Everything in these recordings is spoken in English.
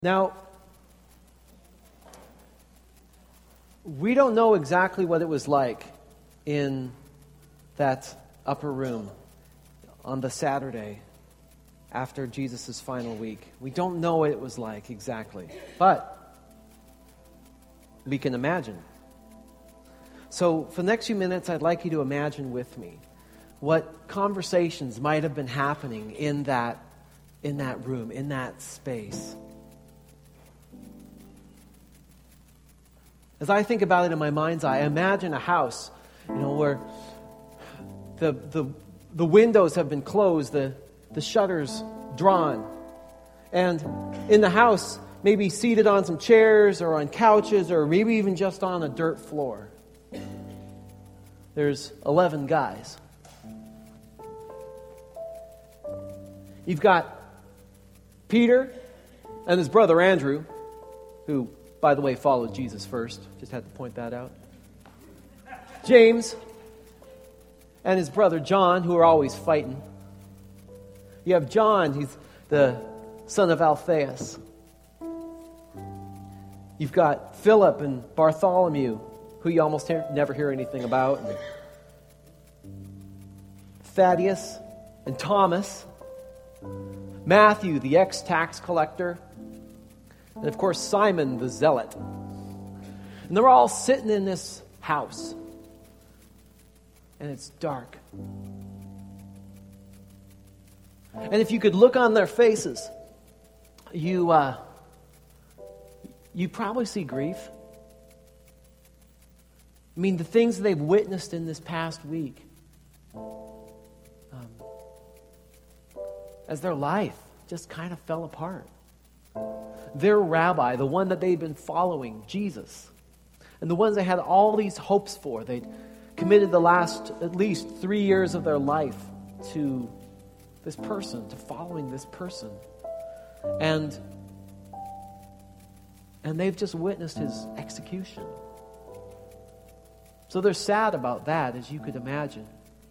Now, we don't know exactly what it was like in that upper room on the Saturday after Jesus' final week. We don't know what it was like exactly, but we can imagine. So for the next few minutes, I'd like you to imagine with me what conversations might have been happening in that room, in that space. As I think about it in my mind's eye, I imagine a house, where the windows have been closed, the shutters drawn. And in the house, maybe seated on some chairs or on couches or maybe even just on a dirt floor, there's 11 guys. You've got Peter and his brother Andrew, who, by the way, followed Jesus first. Just had to point that out. James and his brother John, who are always fighting. You have John, he's the son of Alphaeus. You've got Philip and Bartholomew, who you almost never hear anything about. And Thaddeus and Thomas. Matthew, the ex-tax collector. And of course, Simon the Zealot. And they're all sitting in this house. And it's dark. And if you could look on their faces, you probably see grief. I mean, the things they've witnessed in this past week. As their life just kind of fell apart. Their rabbi, the one that they'd been following, Jesus, and the ones they had all these hopes for, they'd committed the last at least 3 years of their life to this person, to following this person. And they've just witnessed his execution. So they're sad about that, as you could imagine.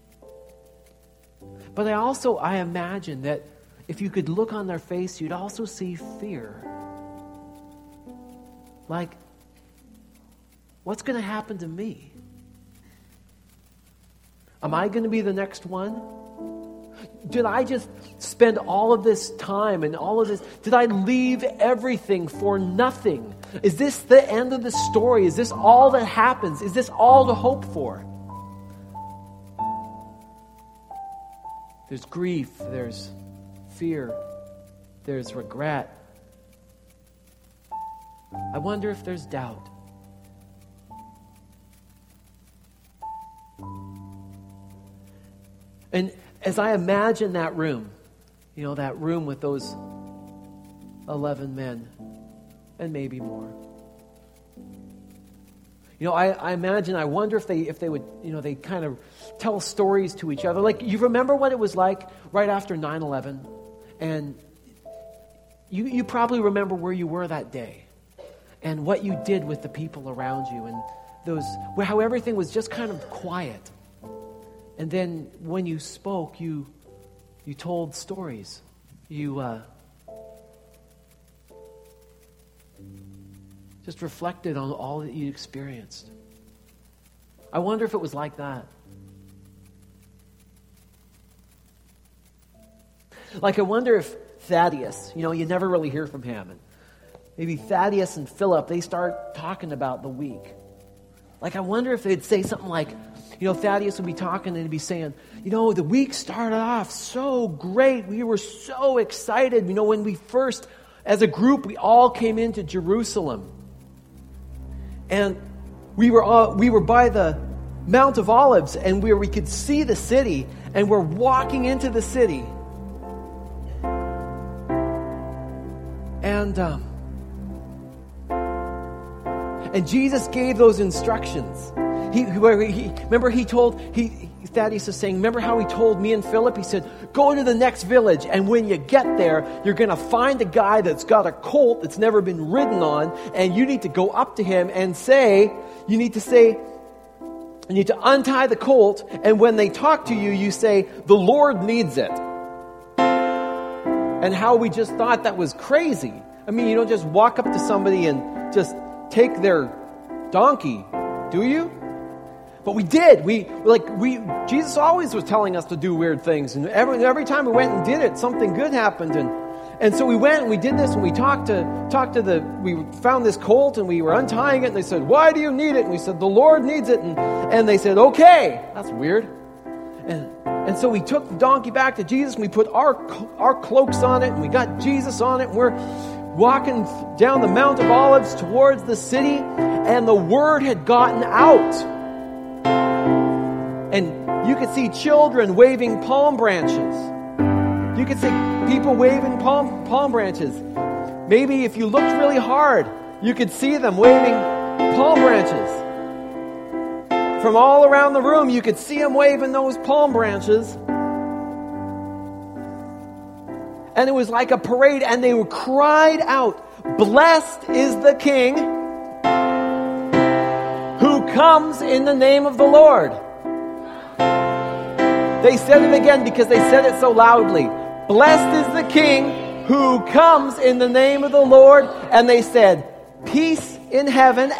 But I imagine that if you could look on their face, you'd also see fear. Like, what's going to happen to me? Am I going to be the next one? Did I just spend all of this time and all of this? Did I leave everything for nothing? Is this the end of the story? Is this all that happens? Is this all to hope for? There's grief, there's fear, there's regret. I wonder if there's doubt. And as I imagine that room, that room with those 11 men, and maybe more. I imagine, I wonder if they would, they kind of tell stories to each other. Like, you remember what it was like right after 9/11? And you probably remember where you were that day and what you did with the people around you and how everything was just kind of quiet. And then when you spoke, you told stories. You just reflected on all that you experienced. I wonder if it was like that. Like, I wonder if Thaddeus, you never really hear from him. And maybe Thaddeus and Philip, they start talking about the week. Like, I wonder if they'd say something like, Thaddeus would be talking and he'd be saying, the week started off so great. We were so excited. When we first, as a group, we all came into Jerusalem. And we were by the Mount of Olives, and we could see the city, and we're walking into the city. And Jesus gave those instructions. Thaddeus is saying, remember how he told me and Philip? He said, go to the next village, and when you get there, you're going to find a guy that's got a colt that's never been ridden on, and you need to go up to him and you need to untie the colt, and when they talk to you, you say, the Lord needs it. And how we just thought that was crazy. I mean, you don't just walk up to somebody and just take their donkey, do you? But we did. Jesus always was telling us to do weird things. And every time we went and did it, something good happened. And so we went and we did this, and we we found this colt, and we were untying it, and they said, "Why do you need it?" And we said, "The Lord needs it." And they said, "Okay." That's weird. And so we took the donkey back to Jesus, and we put our cloaks on it, and we got Jesus on it, and we're walking down the Mount of Olives towards the city, and the word had gotten out. And you could see children waving palm branches. You could see people waving palm branches. Maybe if you looked really hard, you could see them waving palm branches. From all around the room, you could see them waving those palm branches. And it was like a parade, and they cried out, "Blessed is the King who comes in the name of the Lord." They said it again because they said it so loudly. "Blessed is the King who comes in the name of the Lord." And they said, "Peace in heaven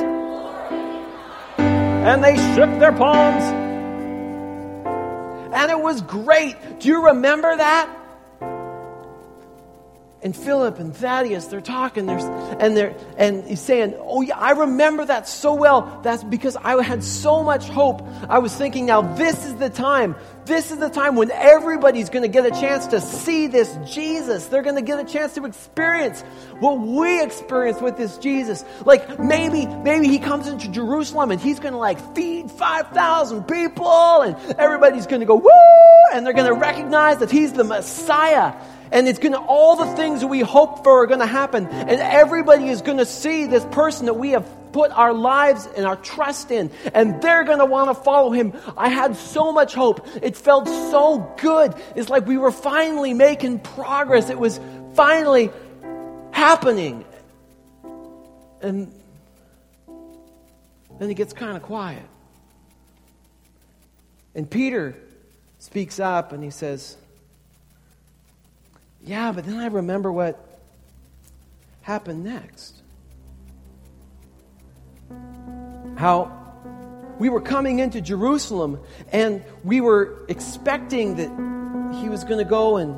and they shook their palms. And it was great. Do you remember that? And Philip and Thaddeus, they're talking, and he's saying, "Oh yeah, I remember that so well. That's because I had so much hope. I was thinking, now this is the time. This is the time when everybody's going to get a chance to see this Jesus. They're going to get a chance to experience what we experienced with this Jesus. Like maybe he comes into Jerusalem and he's going to feed 5,000 people, and everybody's going to go woo, and they're going to recognize that he's the Messiah." And all the things that we hope for are going to happen. And everybody is going to see this person that we have put our lives and our trust in. And they're going to want to follow him. I had so much hope. It felt so good. It's like we were finally making progress. It was finally happening. And then it gets kind of quiet. And Peter speaks up and he says, "Yeah, but then I remember what happened next. How we were coming into Jerusalem and we were expecting that he was going to go and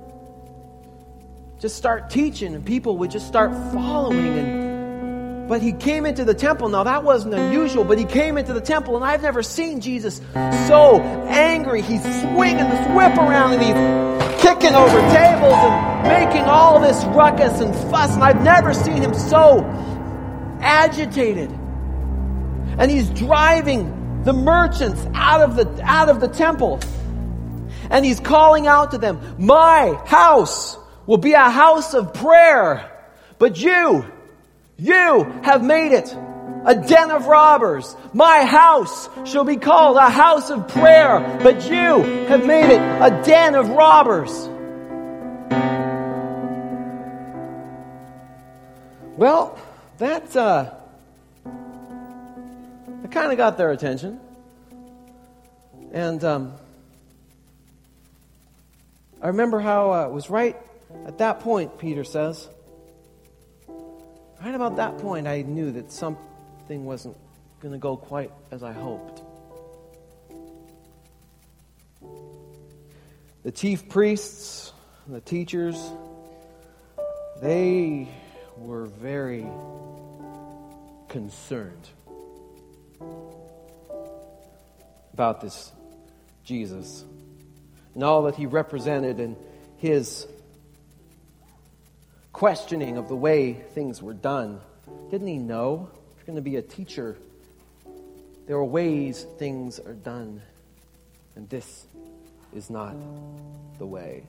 just start teaching and people would just start following. But he came into the temple. Now that wasn't unusual, but he came into the temple, and I've never seen Jesus so angry. He's swinging this whip around and he's kicking over tables and making all this ruckus and fuss. And I've never seen him so agitated. And he's driving the merchants out of the temple. And he's calling out to them, "My house will be a house of prayer, but you have made it a den of robbers. My house shall be called a house of prayer, but you have made it a den of robbers." Well, that kind of got their attention. And I remember how it was right at that point, Peter says. Right about that point, I knew that something wasn't going to go quite as I hoped. The chief priests, the teachers, they were very concerned about this Jesus and all that he represented and his questioning of the way things were done. Didn't he know? If you're going to be a teacher, there are ways things are done, and this is not the way.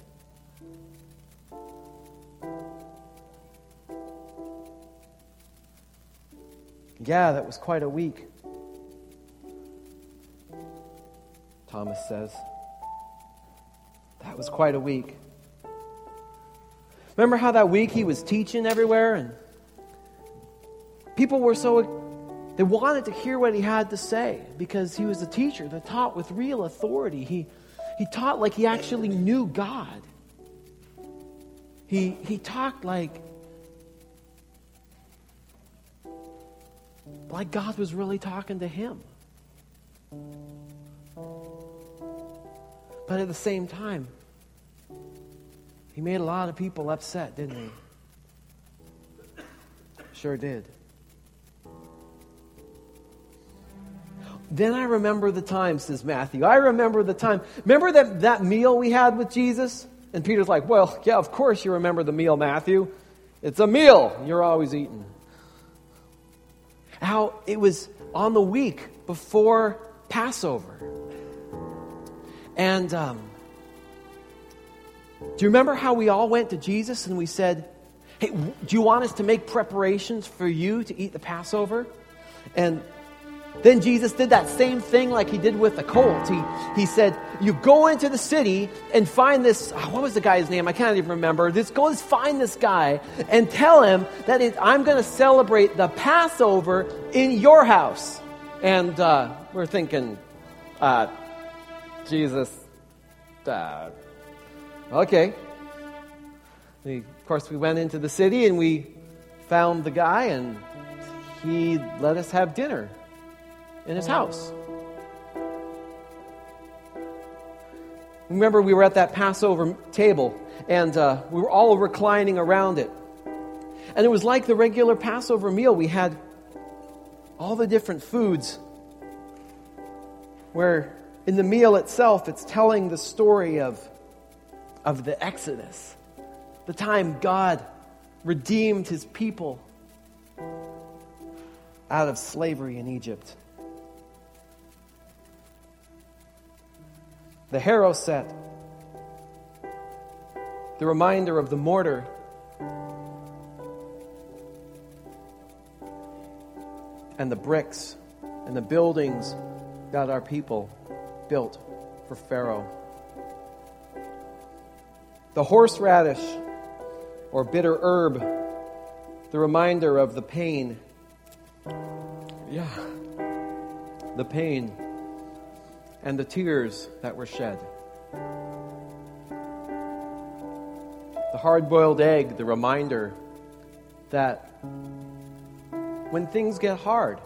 Yeah, that was quite a week, Thomas says. That was quite a week. Remember how that week he was teaching everywhere, and people were they wanted to hear what he had to say because he was a teacher that taught with real authority. He taught like he actually knew God. He talked like like God was really talking to him. But at the same time, he made a lot of people upset, didn't he? Sure did. Then I remember the time, says Matthew. I remember the time. Remember that meal we had with Jesus? And Peter's like, well, yeah, of course you remember the meal, Matthew. It's a meal you're always eating. How it was on the week before Passover. And do you remember how we all went to Jesus and we said, hey, do you want us to make preparations for you to eat the Passover? And then Jesus did that same thing like he did with the colt. He said, you go into the city and find this, what was the guy's name? I can't even remember. Go find this guy and tell him that I'm going to celebrate the Passover in your house. And we're thinking, Jesus, okay. Of course, we went into the city and we found the guy and he let us have dinner in his house. Remember, we were at that Passover table and we were all reclining around it. And it was like the regular Passover meal. We had all the different foods where in the meal itself, it's telling the story of the Exodus, the time God redeemed his people out of slavery in Egypt. The harrow set, the reminder of the mortar, and the bricks and the buildings that our people built for Pharaoh. The horseradish or bitter herb, the reminder of the pain. Yeah, the pain and the tears that were shed. The hard-boiled egg, the reminder that when things get hard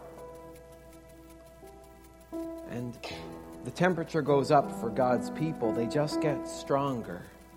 and the temperature goes up for God's people, they just get stronger.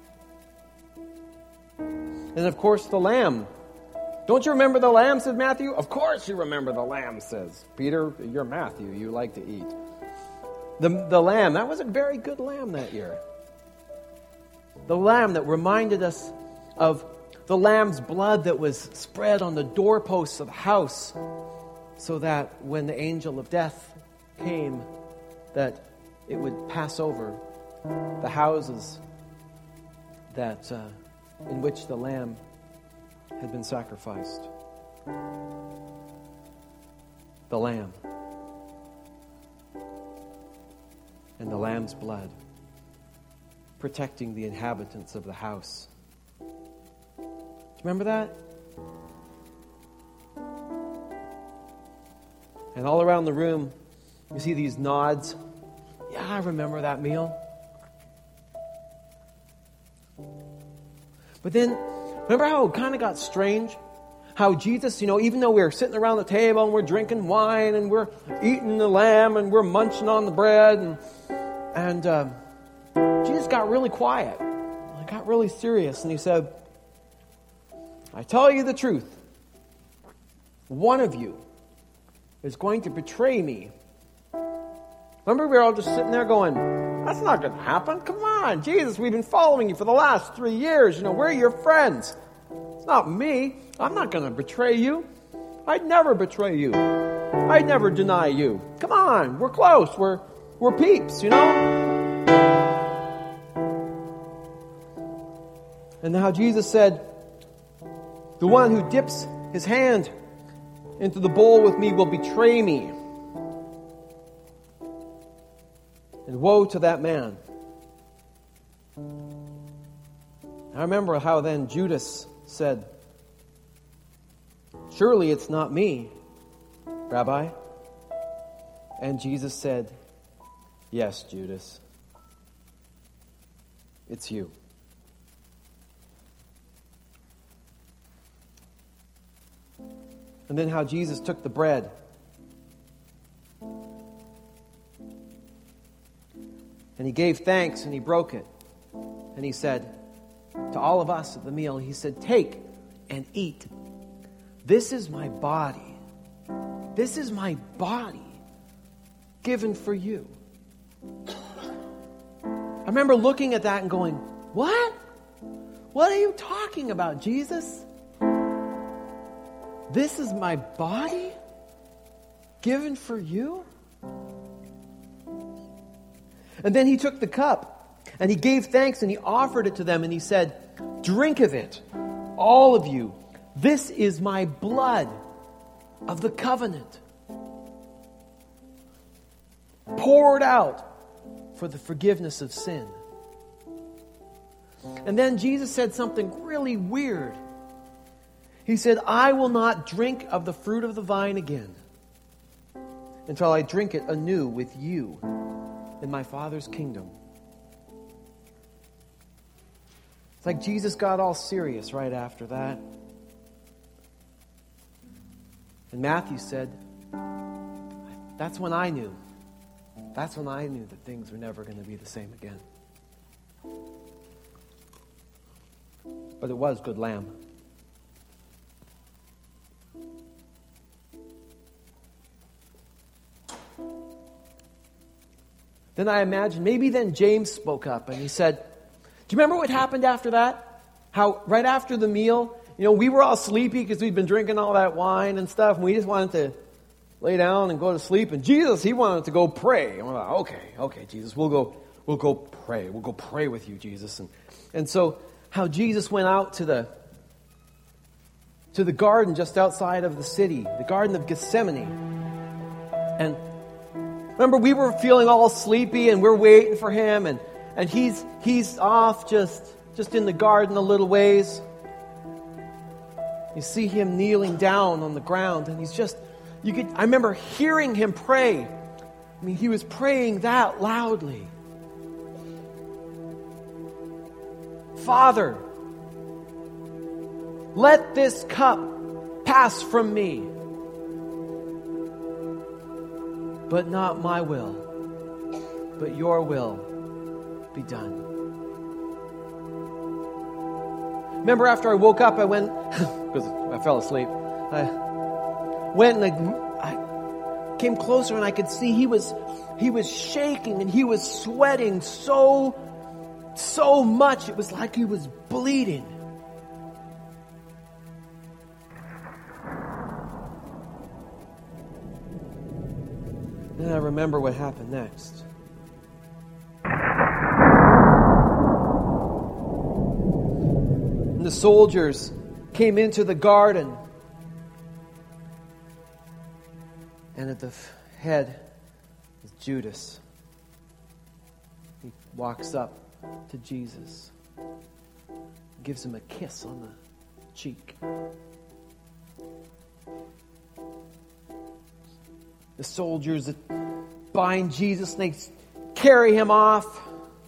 And of course, the lamb. Don't you remember the lamb, said Matthew? Of course you remember the lamb, says Peter. You're Matthew. You like to eat. The lamb, that was a very good lamb that year. The lamb that reminded us of the lamb's blood that was spread on the doorposts of the house so that when the angel of death came, that it would pass over the houses that in which the lamb had been sacrificed. The lamb. And the lamb's blood protecting the inhabitants of the house. Do you remember that? And all around the room, you see these nods. Yeah, I remember that meal. But then, remember how it kind of got strange? How Jesus, even though we were sitting around the table and we're drinking wine and we're eating the lamb and we're munching on the bread and Jesus got really quiet. He got really serious and he said, I tell you the truth. One of you is going to betray me. Remember, we were all just sitting there going, that's not going to happen. Come on, Jesus, we've been following you for the last 3 years. We're your friends. It's not me. I'm not going to betray you. I'd never betray you. I'd never deny you. Come on, we're close. We're peeps, And now Jesus said, the one who dips his hand into the bowl with me will betray me. And woe to that man. I remember how then Judas said, surely it's not me, Rabbi. And Jesus said, yes, Judas, it's you. And then how Jesus took the bread And he gave thanks and he broke it. And he said to all of us at the meal, he said, "Take and eat. This is my body. This is my body given for you." I remember looking at that and going, "What? What are you talking about, Jesus? This is my body given for you?" And then he took the cup and he gave thanks and he offered it to them and he said, "Drink of it, all of you. This is my blood of the covenant, poured out for the forgiveness of sin." And then Jesus said something really weird. He said, "I will not drink of the fruit of the vine again until I drink it anew with you in my Father's kingdom." It's like Jesus got all serious right after that. And Matthew said, "That's when I knew. That's when I knew that things were never going to be the same again." But it was good lamb. Then I imagine, maybe then James spoke up and he said, "Do you remember what happened after that? How right after the meal, we were all sleepy because we'd been drinking all that wine and stuff, and we just wanted to lay down and go to sleep. And Jesus, he wanted to go pray. And we're like, okay, Jesus, we'll go pray. We'll go pray with you, Jesus." And so how Jesus went out to the garden just outside of the city, the Garden of Gethsemane. And remember, we were feeling all sleepy and we're waiting for him, and he's off just in the garden a little ways. You see him kneeling down on the ground, and I remember hearing him pray. I mean, he was praying that loudly. "Father, let this cup pass from me, but not my will, but your will be done." Remember, after I woke up, I went, because I fell asleep, I went and I came closer and I could see he was shaking and he was sweating so much. It was like he was bleeding. Then I remember what happened next. And the soldiers came into the garden, and at the head is Judas. He walks up to Jesus, gives him a kiss on the cheek. The soldiers that bind Jesus, and they carry him off.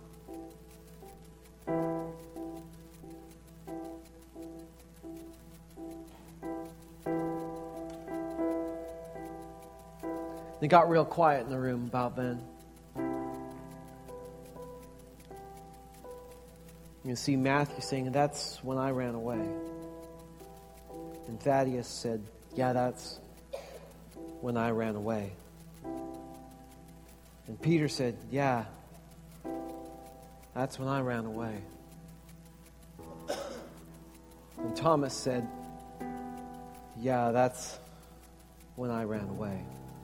It got real quiet in the room about then. You see Matthew saying, "That's when I ran away." And Thaddeus said, "Yeah, that's when I ran away." And Peter said, "Yeah, that's when I ran away." And Thomas said, "Yeah, that's when I ran away."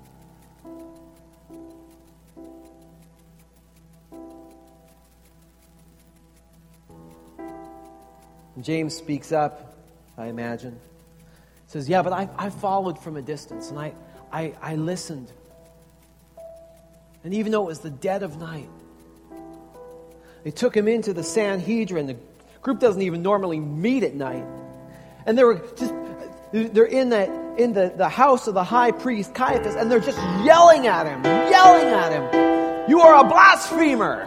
And James speaks up, I imagine. Says, "Yeah, but I followed from a distance, and I listened. And even though it was the dead of night, they took him into the Sanhedrin. The group doesn't even normally meet at night. And they're in the house of the high priest Caiaphas, and they're just yelling at him, "You are a blasphemer!"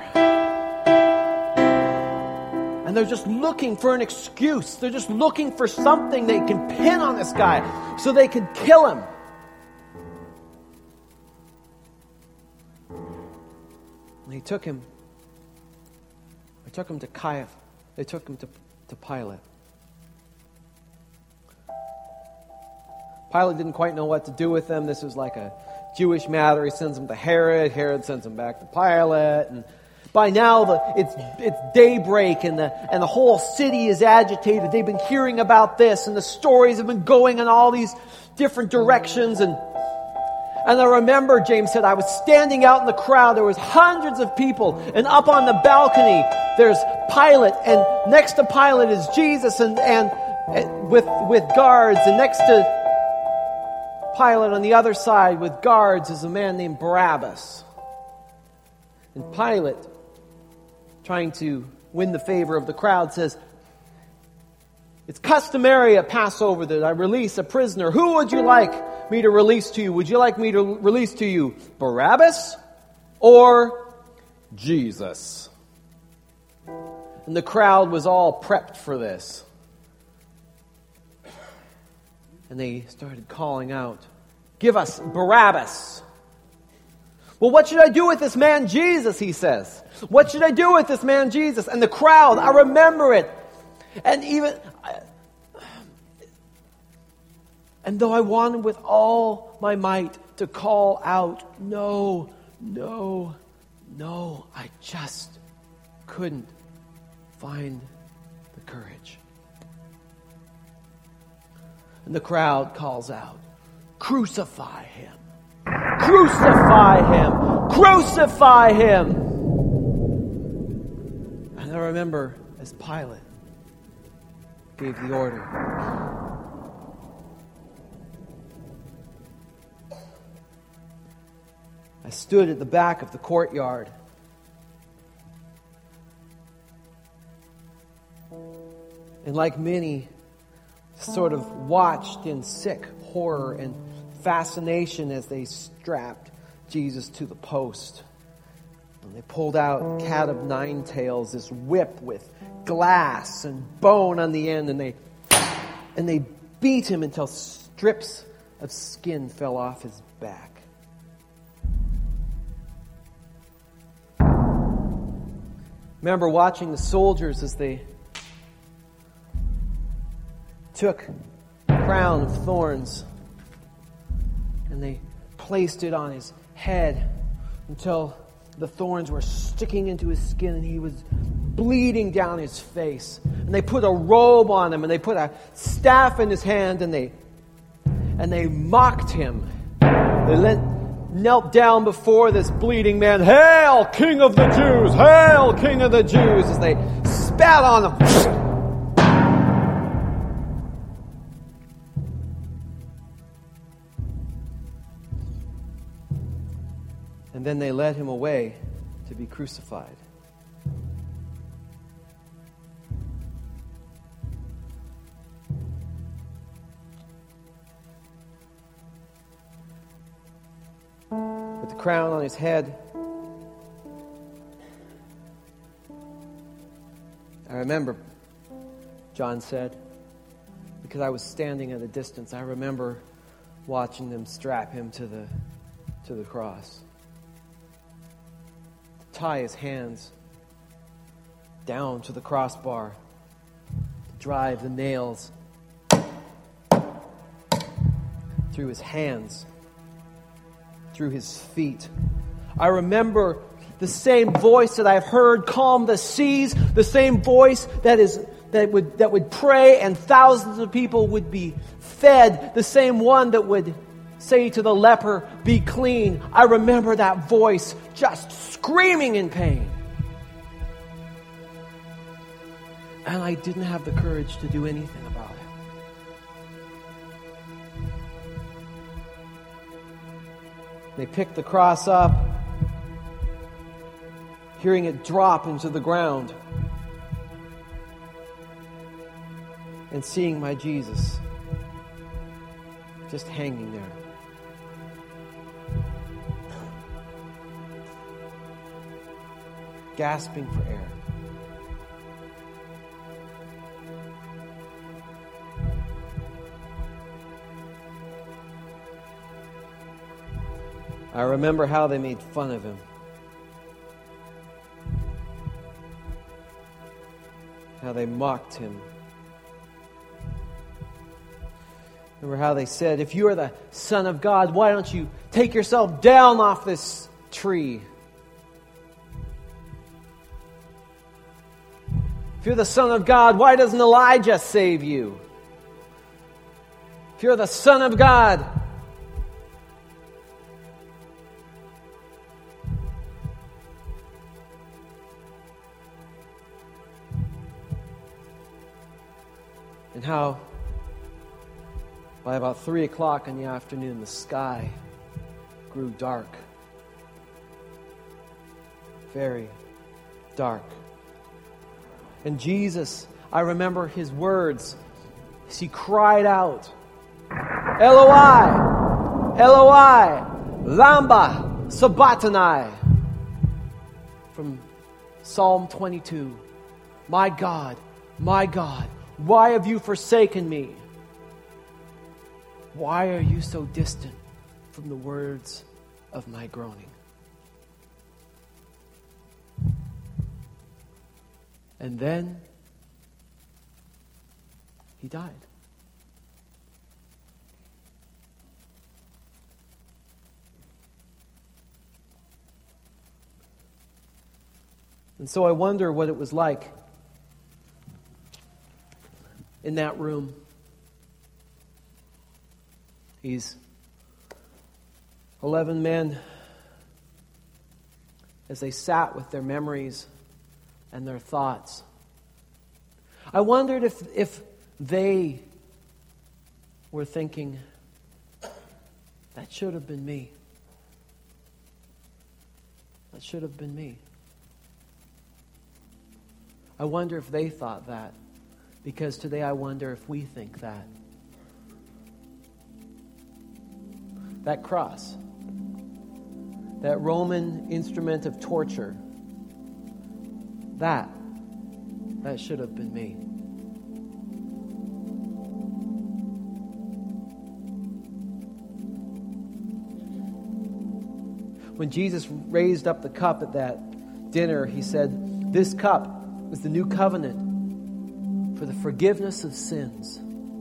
And they're just looking for an excuse. They're just looking for something they can pin on this guy so they can kill him. And they took him took him to Caiaphas. They took him to Pilate. Pilate didn't quite know what to do with them. This was like a Jewish matter. He sends them to Herod. Herod sends them back to Pilate. And by now, it's daybreak, and the whole city is agitated. They've been hearing about this, and the stories have been going in all these different directions. And I remember, James said, I was standing out in the crowd. There was hundreds of people, and up on the balcony, there's Pilate, and next to Pilate is Jesus, and with guards, and next to Pilate on the other side with guards is a man named Barabbas. And Pilate, trying to win the favor of the crowd, says, it's customary at Passover that I release a prisoner. Who would you like me to release to you? Would you like me to release to you Barabbas or Jesus? And the crowd was all prepped for this. And they started calling out, give us Barabbas. Well, what should I do with this man Jesus, he says. What should I do with this man Jesus? And the crowd, I remember it. And though I wanted with all my might to call out, no, no, no, I just couldn't find the courage. And the crowd calls out, crucify him! Crucify him! Crucify him! And I remember as Pilate gave the order, I stood at the back of the courtyard. And like many, sort of watched in sick horror and fascination as they strapped Jesus to the post. And they pulled out cat of nine tails, this whip with glass and bone on the end, and they beat him until strips of skin fell off his back. Remember watching the soldiers as they took a crown of thorns and they placed it on his head until the thorns were sticking into his skin and he was bleeding down his face. And they put a robe on him and they put a staff in his hand and they mocked him. They knelt down before this bleeding man. Hail, King of the Jews! Hail, King of the Jews! As they spat on him. And then they led him away to be crucified. With the crown on his head, I remember, John said, because I was standing at a distance, I remember watching them strap him to the cross. Tie his hands down to the crossbar, to drive the nails through his hands, through his feet. I remember the same voice that I've heard calm the seas, the same voice that would pray and thousands of people would be fed, the same one that would say to the leper, be clean. I remember that voice just screaming in pain. And I didn't have the courage to do anything about it. They picked the cross up, hearing it drop into the ground, and seeing my Jesus just hanging there. Gasping for air. I remember how they made fun of him. how they mocked him. Remember how they said, if you are the Son of God, why don't you take yourself down off this tree? If you're the Son of God, why doesn't Elijah save you? If you're the Son of God, and how by about 3 o'clock in the afternoon, the sky grew dark. Very dark. And Jesus, I remember his words as he cried out, Eloi, Eloi, lama sabachthani. From Psalm 22. My God, why have you forsaken me? Why are you so distant from the words of my groaning? And then he died. And so I wonder what it was like in that room. These 11 men, as they sat with their memories and their thoughts. I wondered if they were thinking, that should have been me. That should have been me. I wonder if they thought that, because today I wonder if we think that. That cross, that Roman instrument of torture, that should have been me. When Jesus raised up the cup at that dinner, he said, this cup is the new covenant for the forgiveness of sins.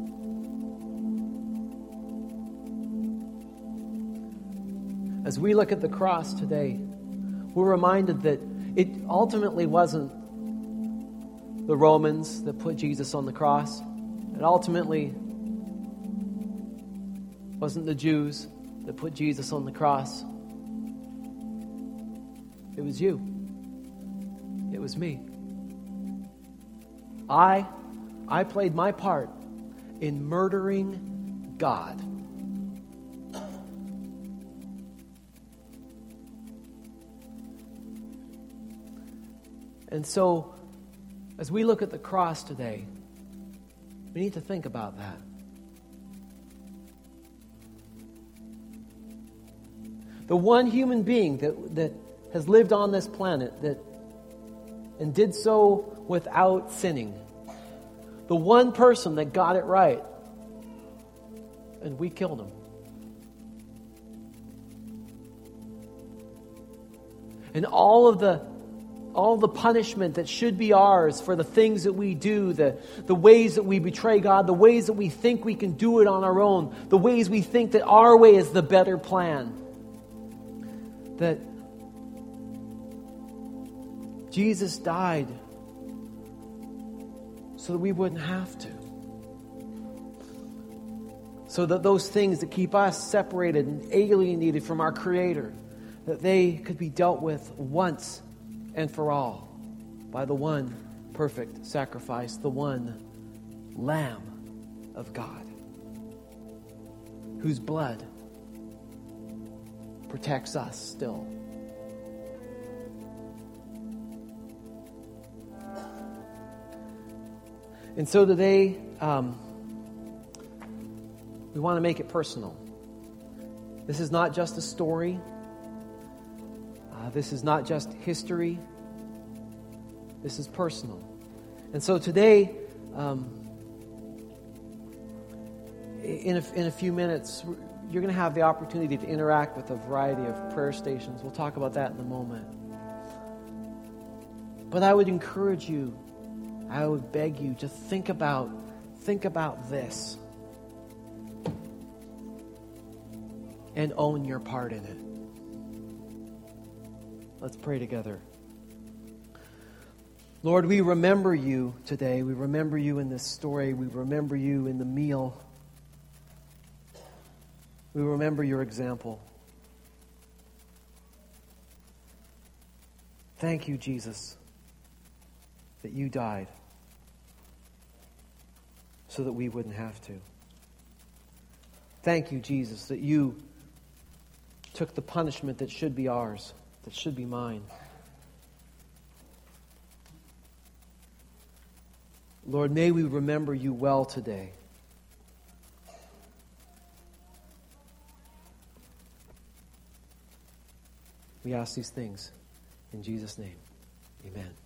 As we look at the cross today, we're reminded that it ultimately wasn't the Romans that put Jesus on the cross. It ultimately wasn't the Jews that put Jesus on the cross. It was you. It was me. I played my part in murdering God. And so, as we look at the cross today, we need to think about that. The one human being that has lived on this planet and did so without sinning. The one person that got it right. And we killed him. And all the punishment that should be ours for the things that we do, the ways that we betray God, the ways that we think we can do it on our own, the ways we think that our way is the better plan. That Jesus died so that we wouldn't have to. So that those things that keep us separated and alienated from our Creator, that they could be dealt with once and for all by the one perfect sacrifice, the one Lamb of God, whose blood protects us still. And so today, we want to make it personal. This is not just a story. This is not just history. This is personal. And so today, in a few minutes, you're going to have the opportunity to interact with a variety of prayer stations. We'll talk about that in a moment. But I would encourage you I would beg you to think about this and own your part in it. Let's pray together. Lord, we remember you today. We remember you in this story. We remember you in the meal. We remember your example. Thank you, Jesus, that you died so that we wouldn't have to. Thank you, Jesus, that you took the punishment that should be ours, that should be mine. Lord, may we remember you well today. We ask these things in Jesus' name. Amen.